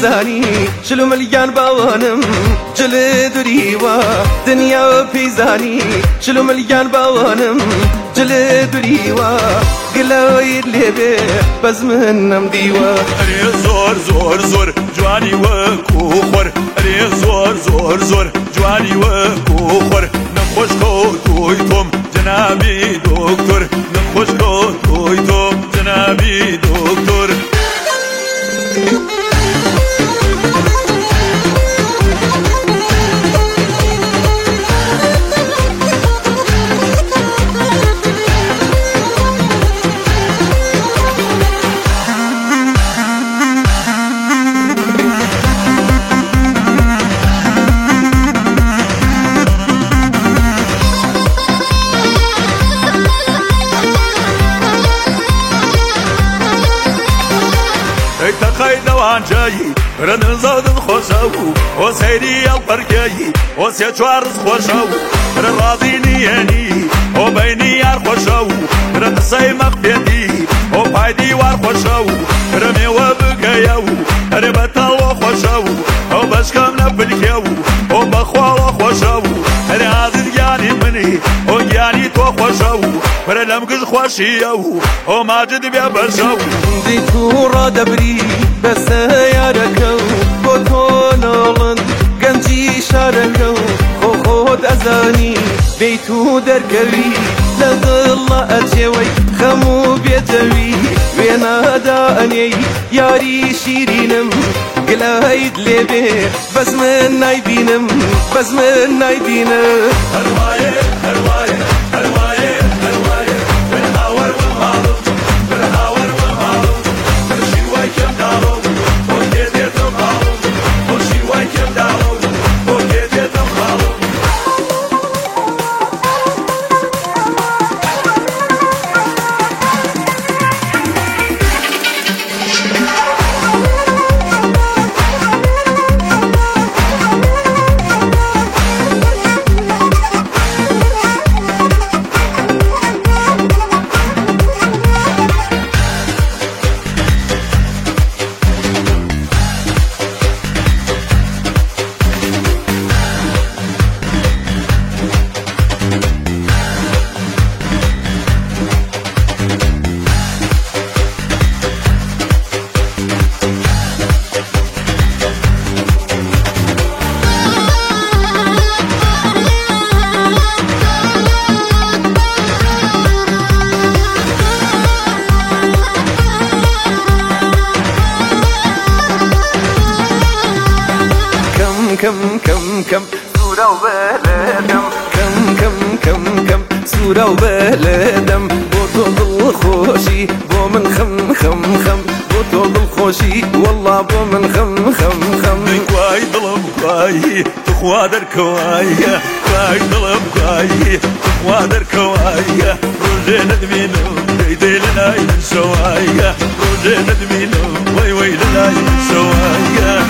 زاني شلو مليان باوانم جل دريوا دنيا بيزاني شلو مليان باوانم جل دريوا قلو يدلي بي بس منم ديوا اري زور زور زور جواني وكوخور اري زور زور زور جواني وكوخور نخوش تويتم جنابي دكتور نخوش تويتم جنابي دكتور جاي رنزاد خوشاو و سيري البركاي و سيچوارز خوشاو راضيني يعني و بيني يار خوشاو رقصي مخبيتي و بايدي وار خوشاو رمي و بقاياو ربطل و خوشاو و بشكم نبلكاو و بخوال خوشاو رازد يعني مني و يعني تو خوشاو برلمكش خوشياو و ماجد بيا برشاو دي تورا دبري بس ياركو بوتونولن گنجي شاركو خود ازاني بيتو دركوي لظل اتشوي خمو بيتوي وينا داني ياري شيرينم قلايد لبي بس من نايبينم بس من نايبينم هروايه هروايه هروايه هروايه بالهاور والمعروف بالهاور والمعروف شي وايكم دارو وكيدتم معروف وشي وايكم دارو وكيدتم معروف كم سورة وبلدم كم سورة وبلدم بوتو الخوشي بو من خم بوتو الخوشي والله بو من خم كواي ضلب كواي تخوادر كواي كواي ضلب كواي تخوادر كواي روجين دمينو ديدي لنا ينسواي روجين دمينو وي لنا ينسواي